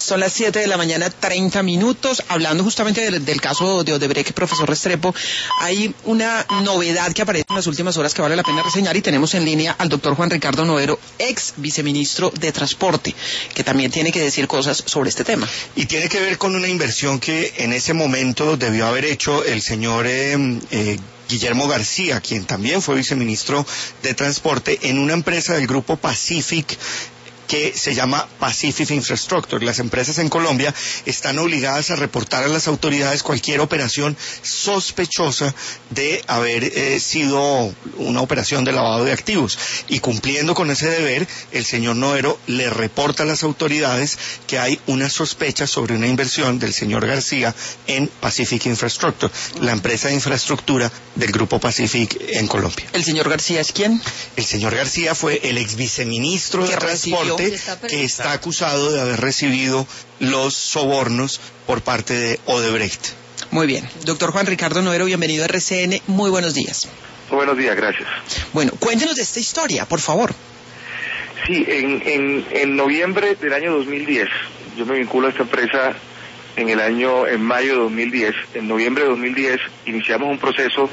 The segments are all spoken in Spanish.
Son las 7 de la mañana, 30 minutos. Hablando justamente del caso de Odebrecht, profesor Restrepo, hay una novedad que aparece en las últimas horas que vale la pena reseñar, y tenemos en línea al doctor Juan Ricardo Noero, ex viceministro de Transporte, que también tiene que decir cosas sobre este tema. Y tiene que ver con una inversión que en ese momento debió haber hecho el señor Guillermo García, quien también fue viceministro de Transporte, en una empresa del grupo Pacific que se llama Pacific Infrastructure. Las empresas en Colombia están obligadas a reportar a las autoridades cualquier operación sospechosa de haber sido una operación de lavado de activos. Y cumpliendo con ese deber, el señor Noero le reporta a las autoridades que hay una sospecha sobre una inversión del señor García en Pacific Infrastructure, la empresa de infraestructura del grupo Pacific en Colombia. ¿El señor García es quién? El señor García fue el ex viceministro de Transporte, que está acusado de haber recibido los sobornos por parte de Odebrecht. Muy bien. Doctor Juan Ricardo Noero, bienvenido a RCN. Muy buenos días. Buenos días, gracias. Bueno, cuéntenos de esta historia, por favor. Sí, en noviembre del año 2010, yo me vinculo a esta empresa en mayo de 2010. En noviembre de 2010 iniciamos un proceso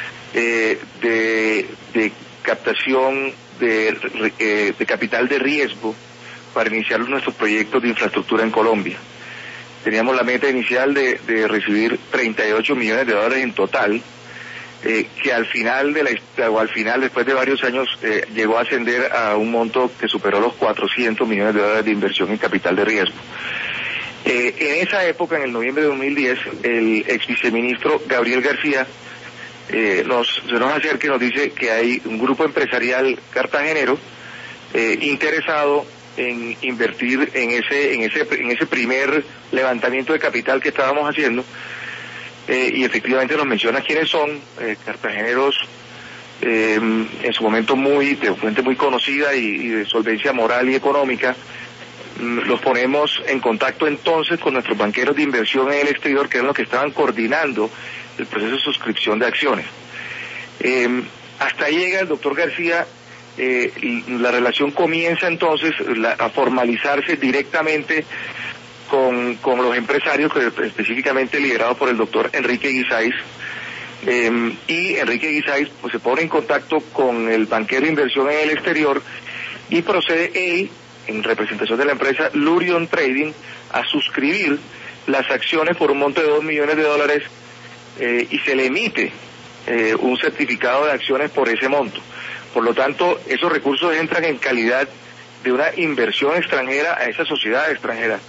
de captación de capital de riesgo para iniciar nuestros proyectos de infraestructura en Colombia. Teníamos la meta inicial de recibir 38 millones de dólares en total, que al final después de varios años llegó a ascender a un monto que superó los 400 millones de dólares de inversión en capital de riesgo. En esa época, en el noviembre de 2010, el ex viceministro Gabriel García se nos acerca y nos dice que hay un grupo empresarial cartagenero interesado en invertir en ese primer levantamiento de capital que estábamos haciendo, y efectivamente nos menciona quiénes son, cartageneros en su momento de fuente muy conocida y de solvencia moral y económica. Los ponemos en contacto entonces con nuestros banqueros de inversión en el exterior, que eran los que estaban coordinando el proceso de suscripción de acciones. Hasta ahí llega el doctor García, la relación comienza entonces a formalizarse directamente con los empresarios, específicamente liderados por el doctor Enrique Guisáiz, y Enrique Guisáiz pues se pone en contacto con el banquero de inversión en el exterior y procede él, en representación de la empresa Lurion Trading, a suscribir las acciones por un monto de $2 millones, y se le emite un certificado de acciones por ese monto. Por lo tanto, esos recursos entran en calidad de una inversión extranjera a esa sociedad extranjera.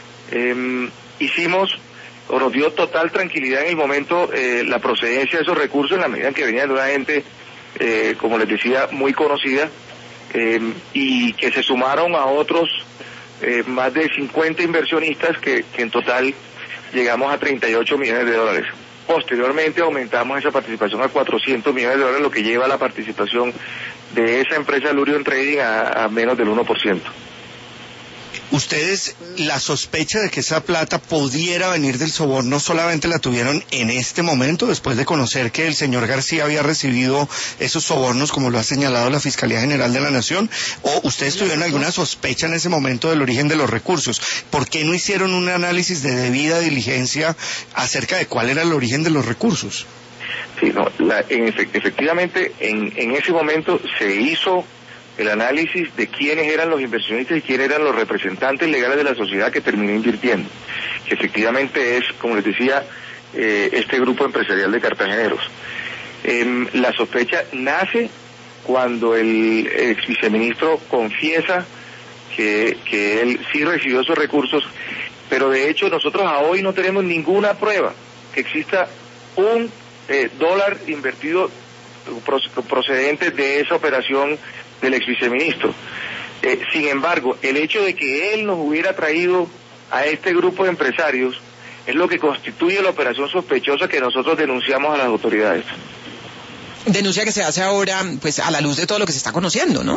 Nos dio total tranquilidad en el momento la procedencia de esos recursos, en la medida en que venían de una gente, como les decía, muy conocida, y que se sumaron a otros más de 50 inversionistas que en total llegamos a 38 millones de dólares. Posteriormente aumentamos esa participación a 400 millones de dólares, lo que lleva la participación de esa empresa Lurion Trading a menos del 1%. Ustedes, la sospecha de que esa plata pudiera venir del soborno, ¿solamente la tuvieron en este momento, después de conocer que el señor García había recibido esos sobornos, como lo ha señalado la Fiscalía General de la Nación? ¿O ustedes tuvieron alguna sospecha en ese momento del origen de los recursos? ¿Por qué no hicieron un análisis de debida diligencia acerca de cuál era el origen de los recursos? Sí, efectivamente, en ese momento se hizo el análisis de quiénes eran los inversionistas y quiénes eran los representantes legales de la sociedad que terminó invirtiendo, que efectivamente es, como les decía, este grupo empresarial de cartageneros. La sospecha nace cuando el ex viceministro confiesa que él sí recibió esos recursos, pero de hecho nosotros a hoy no tenemos ninguna prueba que exista un dólar invertido procedente de esa operación del ex viceministro. Sin embargo, el hecho de que él nos hubiera traído a este grupo de empresarios es lo que constituye la operación sospechosa que nosotros denunciamos a las autoridades. Denuncia que se hace ahora, pues a la luz de todo lo que se está conociendo, ¿no?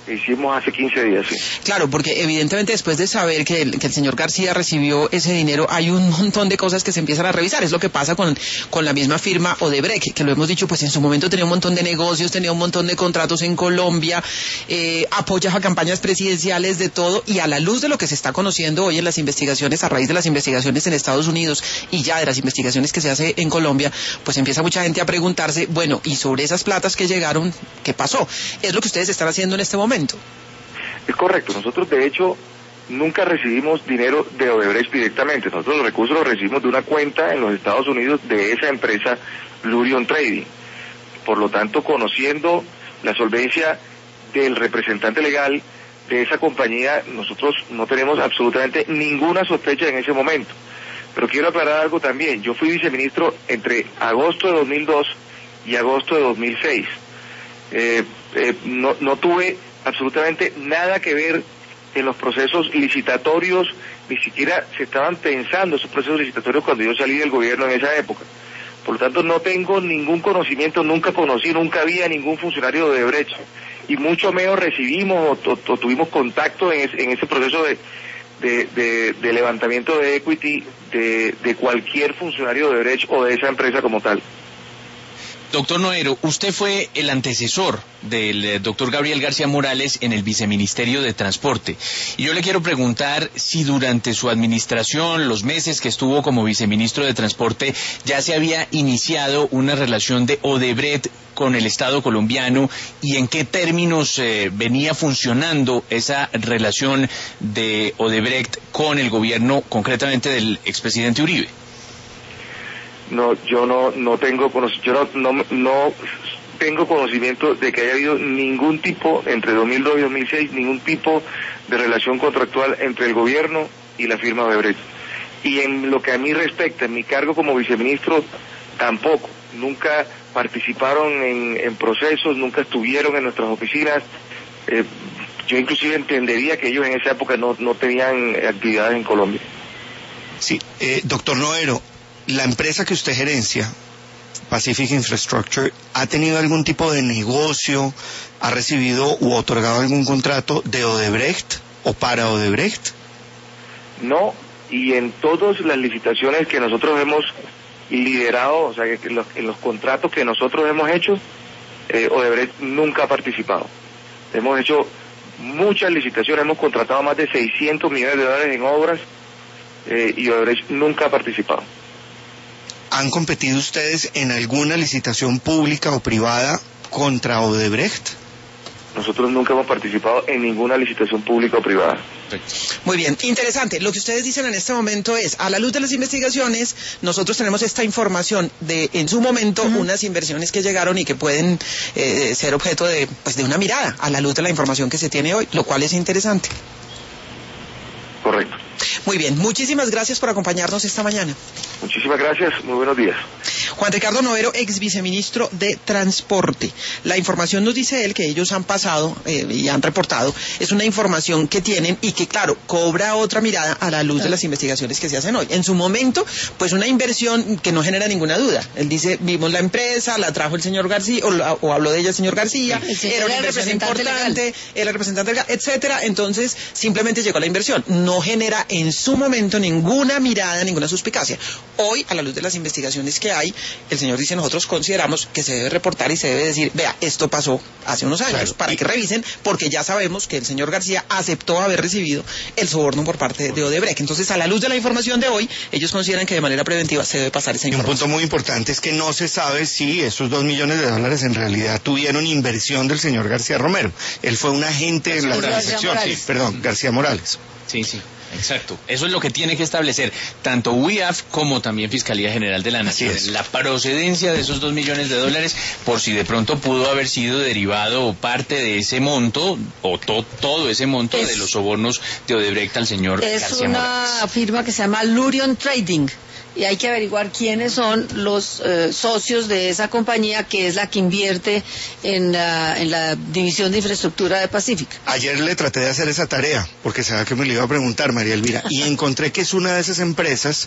que hicimos hace 15 días, sí. Claro, porque evidentemente después de saber que el señor García recibió ese dinero, hay un montón de cosas que se empiezan a revisar. Es lo que pasa con la misma firma Odebrecht, que lo hemos dicho, pues en su momento tenía un montón de negocios, tenía un montón de contratos en Colombia, apoya a campañas presidenciales, de todo, y a la luz de lo que se está conociendo hoy en las investigaciones, a raíz de las investigaciones en Estados Unidos y ya de las investigaciones que se hace en Colombia, pues empieza mucha gente a preguntarse, bueno, y sobre esas platas que llegaron, ¿qué pasó? Es lo que ustedes están haciendo en este momento. Es correcto, nosotros de hecho nunca recibimos dinero de Odebrecht directamente, nosotros los recursos los recibimos de una cuenta en los Estados Unidos de esa empresa Lurion Trading. Por lo tanto, conociendo la solvencia del representante legal de esa compañía, nosotros no tenemos absolutamente ninguna sospecha en ese momento. Pero quiero aclarar algo también, yo fui viceministro entre agosto de 2002 y agosto de 2006. No tuve absolutamente nada que ver en los procesos licitatorios, ni siquiera se estaban pensando esos procesos licitatorios cuando yo salí del gobierno en esa época. Por lo tanto, no tengo ningún conocimiento, nunca conocí, nunca vi a ningún funcionario de Odebrecht, y mucho menos recibimos o tuvimos contacto en ese proceso de levantamiento de equity de cualquier funcionario de Odebrecht o de esa empresa como tal. Doctor Noero, usted fue el antecesor del doctor Gabriel García Morales en el Viceministerio de Transporte. Y yo le quiero preguntar si durante su administración, los meses que estuvo como viceministro de Transporte, ya se había iniciado una relación de Odebrecht con el Estado colombiano y en qué términos venía funcionando esa relación de Odebrecht con el gobierno, concretamente del expresidente Uribe. No, yo no tengo conocimiento de que haya habido ningún tipo, entre 2002 y 2006, ningún tipo de relación contractual entre el gobierno y la firma Odebrecht. Y en lo que a mí respecta, en mi cargo como viceministro, tampoco. Nunca participaron en procesos, nunca estuvieron en nuestras oficinas. Yo inclusive entendería que ellos en esa época no tenían actividades en Colombia. Sí, doctor Noero, la empresa que usted gerencia, Pacific Infrastructure, ¿ha tenido algún tipo de negocio, ha recibido u otorgado algún contrato de Odebrecht o para Odebrecht? No, y en todas las licitaciones que nosotros hemos liderado, o sea, en los contratos que nosotros hemos hecho, Odebrecht nunca ha participado. Hemos hecho muchas licitaciones, hemos contratado más de 600 millones de dólares en obras, y Odebrecht nunca ha participado. ¿Han competido ustedes en alguna licitación pública o privada contra Odebrecht? Nosotros nunca hemos participado en ninguna licitación pública o privada. Muy bien, interesante. Lo que ustedes dicen en este momento es, a la luz de las investigaciones, nosotros tenemos esta información de, en su momento, unas inversiones que llegaron y que pueden ser objeto de una mirada, a la luz de la información que se tiene hoy, lo cual es interesante. Correcto. Muy bien, muchísimas gracias por acompañarnos esta mañana. Muchísimas gracias, muy buenos días. Juan Ricardo Noero, ex viceministro de Transporte. La información nos dice él que ellos han pasado y han reportado, es una información que tienen y que, claro, cobra otra mirada a la luz de las investigaciones que se hacen hoy. En su momento, pues una inversión que no genera ninguna duda. Él dice, vimos la empresa, la trajo el señor García, o habló de ella el señor García, era una inversión importante, era el representante legal, etcétera. Entonces, simplemente llegó la inversión. No genera en su momento ninguna mirada, ninguna suspicacia. Hoy, a la luz de las investigaciones que hay, el señor dice, nosotros consideramos que se debe reportar y se debe decir, vea, esto pasó hace unos años, claro, para que revisen, porque ya sabemos que el señor García aceptó haber recibido el soborno por parte de Odebrecht. Entonces, a la luz de la información de hoy, ellos consideran que de manera preventiva se debe pasar esa información. Y un punto muy importante es que no se sabe si esos $2 millones en realidad tuvieron inversión del señor García Romero. Él fue un agente de la transacción, García Morales. Sí. Exacto, eso es lo que tiene que establecer tanto UIAF como también Fiscalía General de la Nación, la procedencia de esos $2 millones, por si de pronto pudo haber sido derivado o parte de ese monto o todo ese monto de los sobornos de Odebrecht al señor García Morales. Es una firma que se llama Lurion Trading y hay que averiguar quiénes son los socios de esa compañía, que es la que invierte en la división de infraestructura de Pacific. Ayer le traté de hacer esa tarea, porque sabía que me lo iba a preguntar, María Elvira, y encontré que es una de esas empresas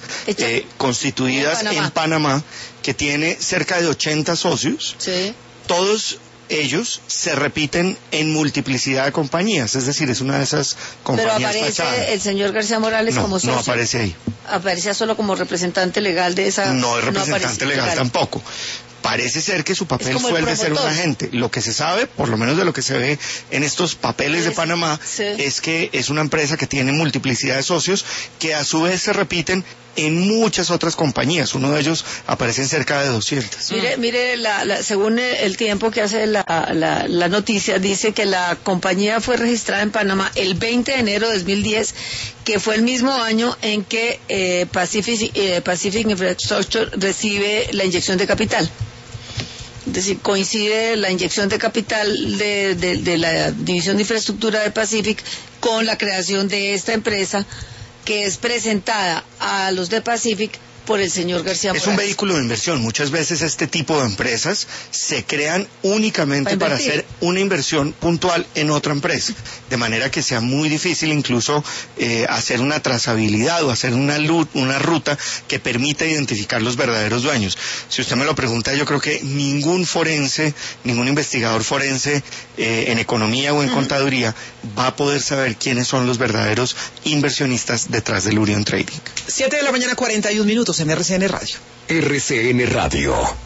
constituidas en Panamá, que tiene cerca de 80 socios, todos ellos se repiten en multiplicidad de compañías, es decir, es una de esas compañías Pero aparece fachadas. el señor García Morales como socio. No aparece ahí. Aparece solo como representante legal de esa. No es representante aparece legal tampoco. Parece ser que su papel fue el de ser un agente. Lo que se sabe, por lo menos de lo que se ve en estos papeles de Panamá, sí, es que es una empresa que tiene multiplicidad de socios que a su vez se repiten en muchas otras compañías. Uno de ellos aparece en cerca de 200. Mire, según el tiempo que hace la noticia, dice que la compañía fue registrada en Panamá el 20 de enero de 2010, que fue el mismo año en que Pacific Infrastructure recibe la inyección de capital. Es decir, coincide la inyección de capital de la División de Infraestructura de Pacific con la creación de esta empresa, que es presentada a los de Pacific por el señor García Morales. Es un vehículo de inversión. Muchas veces este tipo de empresas se crean únicamente para hacer una inversión puntual en otra empresa, de manera que sea muy difícil incluso hacer una trazabilidad o hacer una ruta que permita identificar los verdaderos dueños. Si usted me lo pregunta, yo creo que ningún forense, ningún investigador forense en economía o en contaduría va a poder saber quiénes son los verdaderos inversionistas detrás del Lurion Trading. 7 de la mañana, 41 minutos en RCN Radio. RCN Radio.